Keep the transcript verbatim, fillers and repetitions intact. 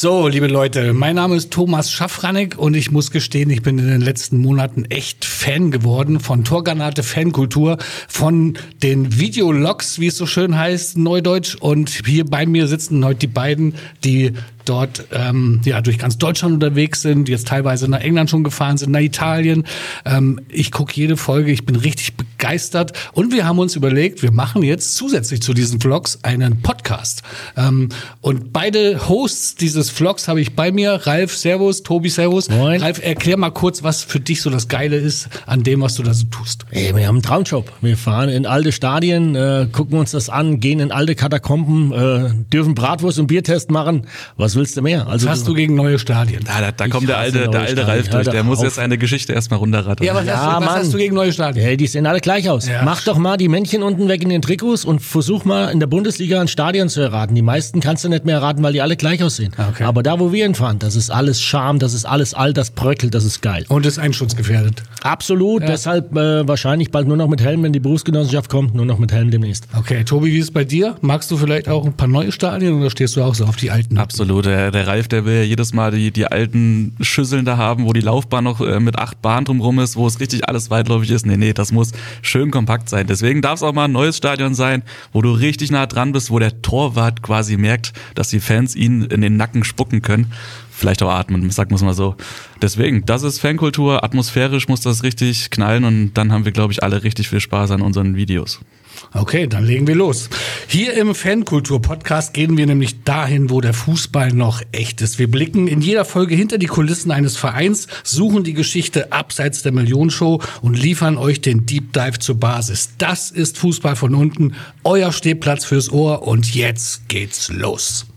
So, liebe Leute, mein Name ist Thomas Schaffranek und ich muss gestehen, ich bin in den letzten Monaten echt Fan geworden von Torgranate Fankultur, von den Videologs, wie es so schön heißt, Neudeutsch. Und hier bei mir sitzen heute die beiden, die dort ähm, ja durch ganz Deutschland unterwegs sind, jetzt teilweise nach England schon gefahren sind, nach Italien. Ähm, ich gucke jede Folge, ich bin richtig begeistert. Und wir haben uns überlegt, wir machen jetzt zusätzlich zu diesen Vlogs einen Podcast. Ähm, und beide Hosts dieses Vlogs habe ich bei mir. Ralf, servus, Tobi, servus. Moin. Ralf, erklär mal kurz, was für dich so das Geile ist an dem, was du da so tust. Ey, wir haben einen Traumjob. Wir fahren in alte Stadien, äh, gucken uns das an, gehen in alte Katakomben, äh, dürfen Bratwurst und Biertest machen. Was willst du mehr? Also, Was hast du gegen neue Stadien? Da, da, da kommt der hasse alte, der neue alte Stadien. Ralf durch. Hör Der doch muss auf. jetzt eine Geschichte erstmal runterrattern. Ja, was, Ja, hast, du, was Mann. hast du gegen neue Stadien? Hey, die sehen alle gleich aus. Ja. Mach doch mal die Männchen unten weg in den Trikots und versuch mal in der Bundesliga ein Stadion zu erraten. Die meisten kannst du nicht mehr erraten, weil die alle gleich aussehen. Okay. Aber da, wo wir hinfahren, das ist alles Charme, das ist alles alt, das bröckelt, das ist geil. Und ist einschutzgefährdet. Absolut, Ja. deshalb äh, wahrscheinlich bald nur noch mit Helm, wenn die Berufsgenossenschaft kommt, nur noch mit Helm demnächst. Okay, Tobi, wie ist es bei dir? Magst du vielleicht auch ein paar neue Stadien oder stehst du auch so auf die alten? Absolut. Der, der Ralf, der will ja jedes Mal die, die alten Schüsseln da haben, wo die Laufbahn noch äh, mit acht Bahnen drumrum ist, wo es richtig alles weitläufig ist. Nee, nee, das muss schön kompakt sein. Deswegen darf es auch mal ein neues Stadion sein, wo du richtig nah dran bist, wo der Torwart quasi merkt, dass die Fans ihn in den Nacken spucken können. Vielleicht auch atmen, sagen wir es mal so. Deswegen, das ist Fankultur, atmosphärisch muss das richtig knallen und dann haben wir, glaube ich, alle richtig viel Spaß an unseren Videos. Okay, dann legen wir los. Hier im Fankultur-Podcast gehen wir nämlich dahin, wo der Fußball noch echt ist. Wir blicken in jeder Folge hinter die Kulissen eines Vereins, suchen die Geschichte abseits der Millionenshow und liefern euch den Deep Dive zur Basis. Das ist Fußball von unten, euer Stehplatz fürs Ohr und jetzt geht's los.